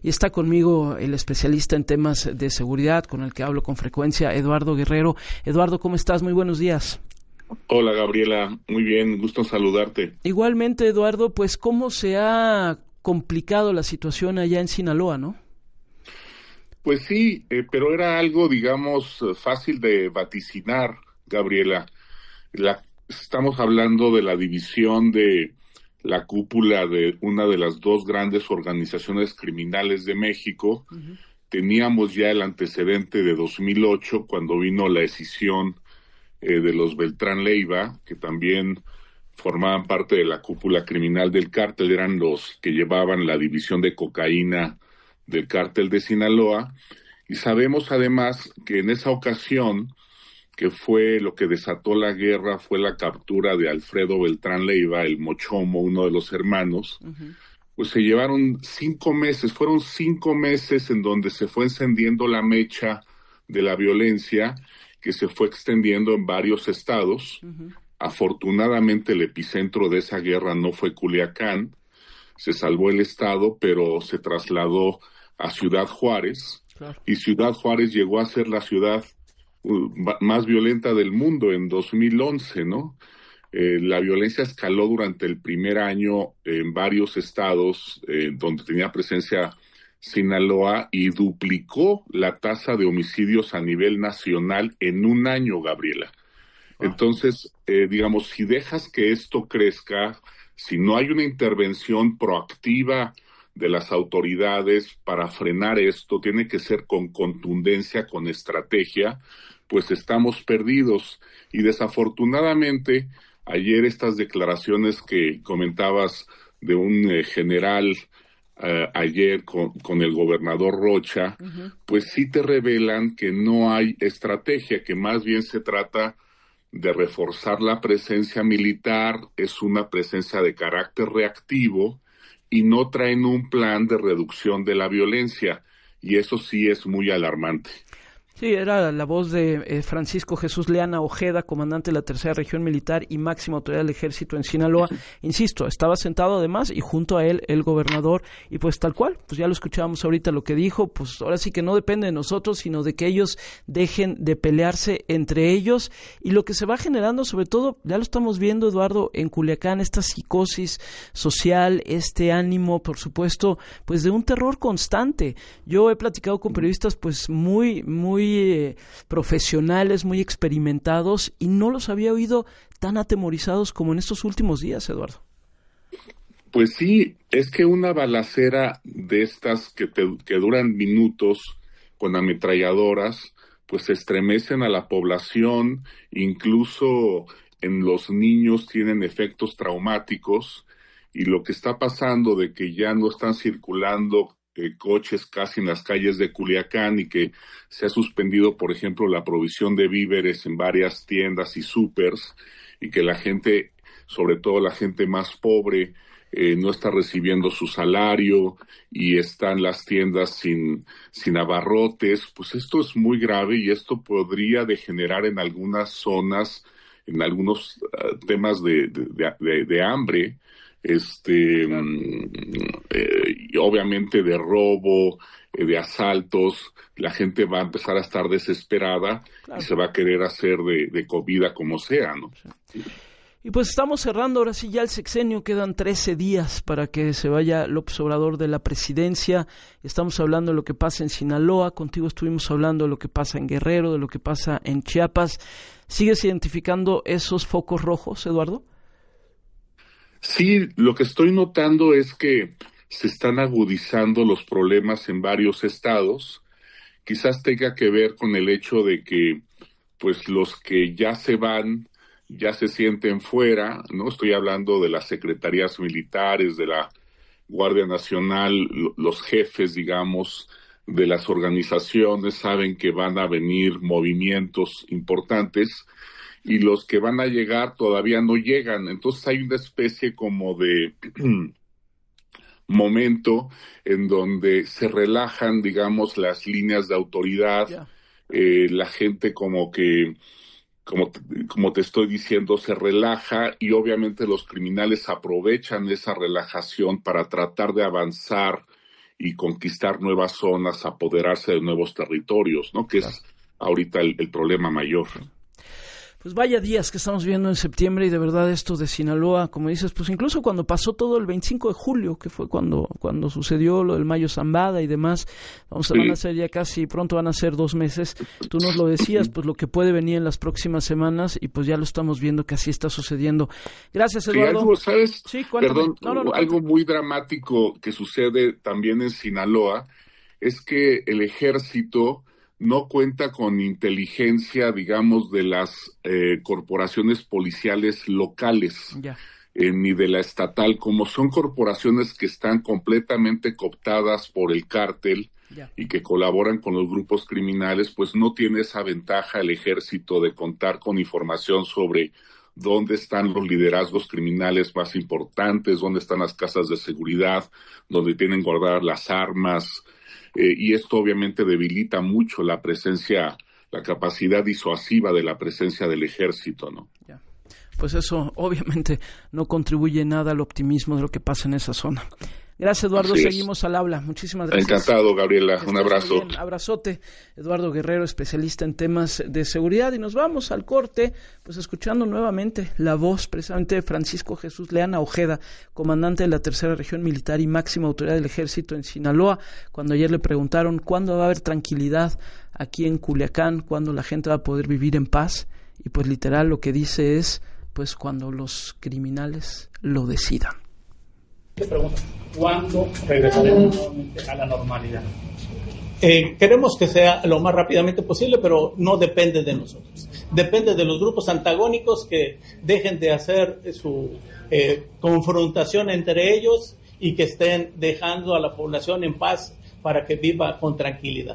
y está conmigo el especialista en temas de seguridad con el que hablo con frecuencia, Eduardo Guerrero. Eduardo, ¿cómo estás? Muy buenos días. Hola Gabriela, muy bien, gusto saludarte. Igualmente, Eduardo, pues ¿cómo se ha complicado la situación allá en Sinaloa, no? Pues sí, pero era algo, digamos, fácil de vaticinar, Gabriela. Estamos hablando de la división de la cúpula de una de las dos grandes organizaciones criminales de México. Uh-huh. Teníamos ya el antecedente de 2008, cuando vino la escisión de los Beltrán Leiva, que también formaban parte de la cúpula criminal del cártel, eran los que llevaban la división de cocaína del cártel de Sinaloa, y sabemos además que en esa ocasión, que fue lo que desató la guerra, fue la captura de Alfredo Beltrán Leiva, el Mochomo, uno de los hermanos. Uh-huh. Pues se llevaron 5 meses, fueron 5 meses en donde se fue encendiendo la mecha de la violencia, que se fue extendiendo en varios estados. Uh-huh. Afortunadamente el epicentro de esa guerra no fue Culiacán, se salvó el estado, pero se trasladó a Ciudad Juárez, claro. Y Ciudad Juárez llegó a ser la ciudad más violenta del mundo en 2011, ¿no? La violencia escaló durante el primer año en varios estados donde tenía presencia Sinaloa y duplicó la tasa de homicidios a nivel nacional en un año, Gabriela. Entonces, digamos, si dejas que esto crezca, si no hay una intervención proactiva de las autoridades para frenar esto, tiene que ser con contundencia, con estrategia, pues estamos perdidos. Y desafortunadamente, ayer estas declaraciones que comentabas de un general ayer con el gobernador Rocha, uh-huh. Pues sí te revelan que no hay estrategia, que más bien se trata de reforzar la presencia militar, es una presencia de carácter reactivo y no traen un plan de reducción de la violencia, y eso sí es muy alarmante. Sí, era la voz de Francisco Jesús Leana Ojeda, comandante de la Tercera Región Militar y máxima autoridad del Ejército en Sinaloa. Insisto, estaba sentado además y junto a él el gobernador, y pues tal cual, pues ya lo escuchábamos ahorita lo que dijo, pues ahora sí que no depende de nosotros, sino de que ellos dejen de pelearse entre ellos, y lo que se va generando, sobre todo, ya lo estamos viendo, Eduardo, en Culiacán, esta psicosis social, este ánimo, por supuesto, pues de un terror constante. Yo he platicado con periodistas pues muy profesionales, muy experimentados, y no los había oído tan atemorizados como en estos últimos días, Eduardo. Pues sí, es que una balacera de estas que duran minutos con ametralladoras, pues estremecen a la población, incluso en los niños tienen efectos traumáticos, y lo que está pasando de que ya no están circulando coches casi en las calles de Culiacán y que se ha suspendido, por ejemplo, la provisión de víveres en varias tiendas y súpers, y que la gente, sobre todo la gente más pobre, no está recibiendo su salario y están las tiendas sin abarrotes, pues esto es muy grave y esto podría degenerar en algunas zonas, en algunos temas de hambre, y obviamente de robo, de asaltos. La gente va a empezar a estar desesperada, claro, y se va a querer hacer de comida como sea, ¿no? Sí. Y pues estamos cerrando ahora sí ya el sexenio, quedan 13 días para que se vaya López Obrador de la presidencia. Estamos hablando de lo que pasa en Sinaloa, contigo estuvimos hablando de lo que pasa en Guerrero, de lo que pasa en Chiapas. ¿Sigues identificando esos focos rojos, Eduardo? Sí, lo que estoy notando es que se están agudizando los problemas en varios estados. Quizás tenga que ver con el hecho de que, pues, los que ya se van, ya se sienten fuera, ¿no? Estoy hablando de las secretarías militares, de la Guardia Nacional, los jefes, digamos, de las organizaciones saben que van a venir movimientos importantes, y los que van a llegar todavía no llegan. Entonces hay una especie como de momento en donde se relajan, digamos, las líneas de autoridad. Yeah. La gente como que, como te estoy diciendo, se relaja, y obviamente los criminales aprovechan esa relajación para tratar de avanzar y conquistar nuevas zonas, apoderarse de nuevos territorios, ¿no? Que es ahorita el problema mayor. Pues vaya días que estamos viendo en septiembre, y de verdad esto de Sinaloa, como dices, pues incluso cuando pasó todo el 25 de julio, que fue cuando sucedió lo del Mayo Zambada y demás, van a ser ya casi, pronto van a ser 2 meses, tú nos lo decías, pues lo que puede venir en las próximas semanas, y pues ya lo estamos viendo que así está sucediendo. Gracias, Eduardo. Algo, ¿sabes? Sí, cuéntame. Perdón, algo muy dramático que sucede también en Sinaloa es que el ejército no cuenta con inteligencia, digamos, de las corporaciones policiales locales, ni de la estatal, como son corporaciones que están completamente cooptadas por el cártel y que colaboran con los grupos criminales, pues no tiene esa ventaja el ejército de contar con información sobre dónde están los liderazgos criminales más importantes, dónde están las casas de seguridad, donde tienen guardadas las armas, y esto obviamente debilita mucho la presencia, la capacidad disuasiva de la presencia del ejército, ¿no? Pues eso obviamente no contribuye nada al optimismo de lo que pasa en esa zona. Gracias, Eduardo. Seguimos al habla. Muchísimas gracias. Encantado, Gabriela. Un abrazo. Abrazote. Eduardo Guerrero, especialista en temas de seguridad. Y nos vamos al corte, pues escuchando nuevamente la voz precisamente de Francisco Jesús Leana Ojeda, comandante de la Tercera Región Militar y máxima autoridad del Ejército en Sinaloa, cuando ayer le preguntaron cuándo va a haber tranquilidad aquí en Culiacán, cuándo la gente va a poder vivir en paz. Y pues literal lo que dice es, pues cuando los criminales lo decidan. Te pregunto, ¿cuándo regresaremos nuevamente a la normalidad? Queremos que sea lo más rápidamente posible, pero no depende de nosotros. Depende de los grupos antagónicos que dejen de hacer su confrontación entre ellos y que estén dejando a la población en paz para que viva con tranquilidad.